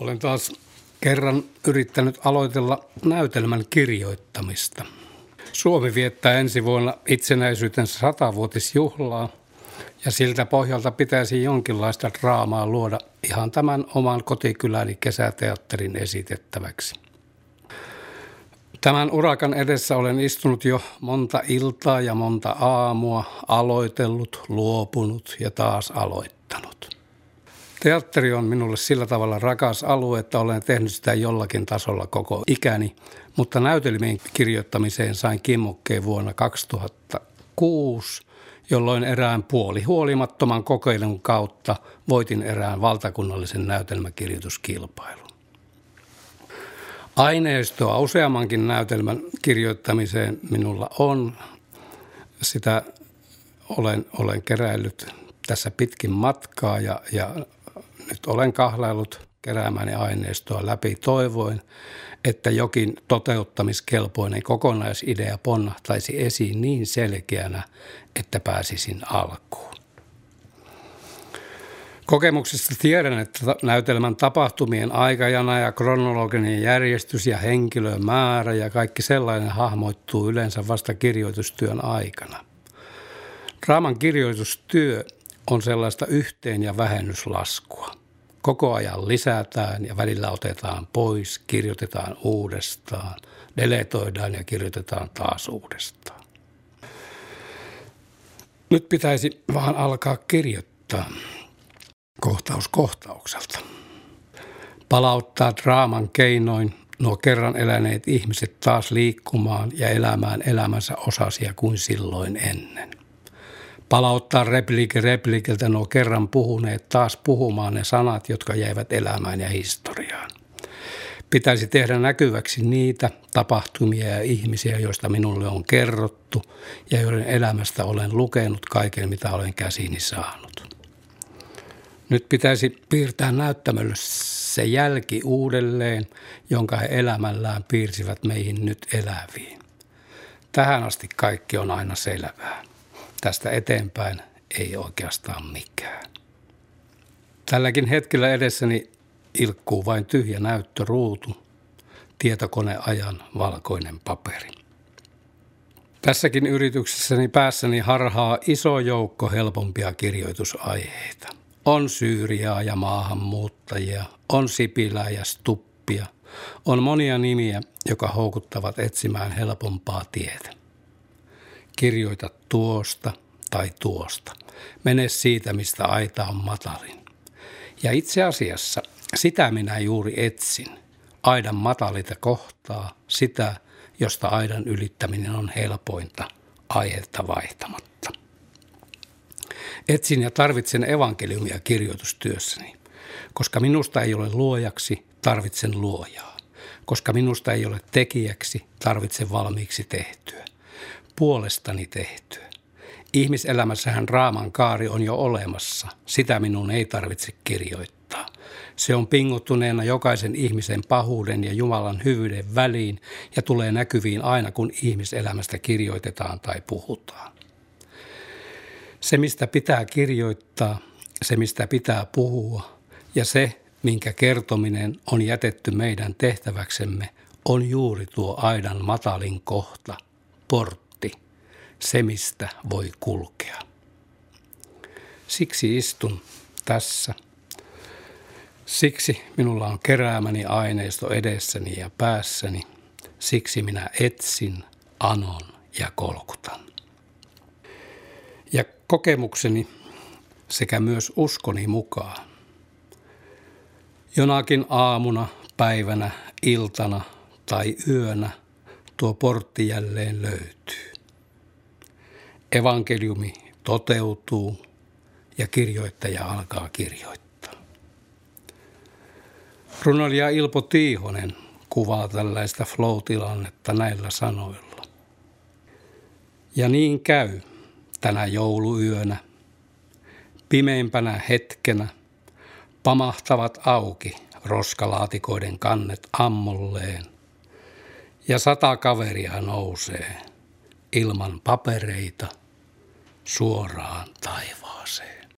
Olen taas kerran yrittänyt aloitella näytelmän kirjoittamista. Suomi viettää ensi vuonna itsenäisyytensä 100-vuotisjuhlaa ja siltä pohjalta pitäisi jonkinlaista draamaa luoda ihan tämän oman kotikyläni kesäteatterin esitettäväksi. Tämän urakan edessä olen istunut jo monta iltaa ja monta aamua, aloitellut, luopunut ja taas aloittanut. Teatteri on minulle sillä tavalla rakas alue, että olen tehnyt sitä jollakin tasolla koko ikäni, mutta näytelmien kirjoittamiseen sain kimmokkeen vuonna 2006, jolloin erään puolihuolimattoman kokeilun kautta voitin erään valtakunnallisen näytelmäkirjoituskilpailun. Aineistoa useammankin näytelmän kirjoittamiseen minulla on. Sitä olen keräillyt tässä pitkin matkaa ja nyt olen kahlaillut keräämäni aineistoa läpi toivoen, että jokin toteuttamiskelpoinen kokonaisidea ponnahtaisi esiin niin selkeänä, että pääsisin alkuun. Kokemuksesta tiedän, että näytelmän tapahtumien aikajana ja kronologinen järjestys ja henkilömäärä ja kaikki sellainen hahmoittuu yleensä vasta kirjoitustyön aikana. Draaman kirjoitustyö on sellaista yhteen- ja vähennyslaskua. Koko ajan lisätään ja välillä otetaan pois, kirjoitetaan uudestaan, deletoidaan ja kirjoitetaan taas uudestaan. Nyt pitäisi vaan alkaa kirjoittaa kohtaus kohtaukselta. Palauttaa draaman keinoin nuo kerran eläneet ihmiset taas liikkumaan ja elämään elämänsä osasia kuin silloin ennen. Palauttaa repliikeltä nuo kerran puhuneet taas puhumaan ne sanat, jotka jäivät elämään ja historiaan. Pitäisi tehdä näkyväksi niitä tapahtumia ja ihmisiä, joista minulle on kerrottu ja joiden elämästä olen lukenut kaiken, mitä olen käsiini saanut. Nyt pitäisi piirtää näyttämölle se jälki uudelleen, jonka he elämällään piirsivät meihin nyt eläviin. Tähän asti kaikki on aina selvää. Tästä eteenpäin ei oikeastaan mikään. Tälläkin hetkellä edessäni ilkkuu vain tyhjä näyttöruutu, tietokoneajan valkoinen paperi. Tässäkin yrityksessäni päässäni harhaa iso joukko helpompia kirjoitusaiheita. On Syyriaa ja maahanmuuttajia, on Sipilää ja Stuppia, on monia nimiä, jotka houkuttavat etsimään helpompaa tietä. Kirjoita tuosta tai tuosta. Mene siitä, mistä aita on matalin. Ja itse asiassa sitä minä juuri etsin. Aidan matalita kohtaa, sitä, josta aidan ylittäminen on helpointa, aihetta vaihtamatta. Etsin ja tarvitsen evankeliumia kirjoitustyössäni. Koska minusta ei ole luojaksi, tarvitsen luojaa. Koska minusta ei ole tekijäksi, tarvitsen valmiiksi tehtyä. Puolestani tehtyä. Ihmiselämässähän draaman kaari on jo olemassa. Sitä minun ei tarvitse kirjoittaa. Se on pingottuneena jokaisen ihmisen pahuuden ja Jumalan hyvyyden väliin ja tulee näkyviin aina, kun ihmiselämästä kirjoitetaan tai puhutaan. Se, mistä pitää kirjoittaa, se, mistä pitää puhua ja se, minkä kertominen on jätetty meidän tehtäväksemme, on juuri tuo aidan matalin kohta, portti, se, mistä voi kulkea. Siksi istun tässä. Siksi minulla on keräämäni aineisto edessäni ja päässäni. Siksi minä etsin, anon ja kolkutan. Ja kokemukseni sekä myös uskoni mukaan. Jonakin aamuna, päivänä, iltana tai yönä tuo portti jälleen löytyy. Evankeliumi toteutuu ja kirjoittaja alkaa kirjoittaa. Runoilija Ilpo Tiihonen kuvaa tällaista flow-tilannetta näillä sanoilla. Ja niin käy tänä jouluyönä, pimeimpänä hetkenä, pamahtavat auki roskalaatikoiden kannet ammolleen ja 100 kaveria nousee ilman papereita suoraan taivaaseen.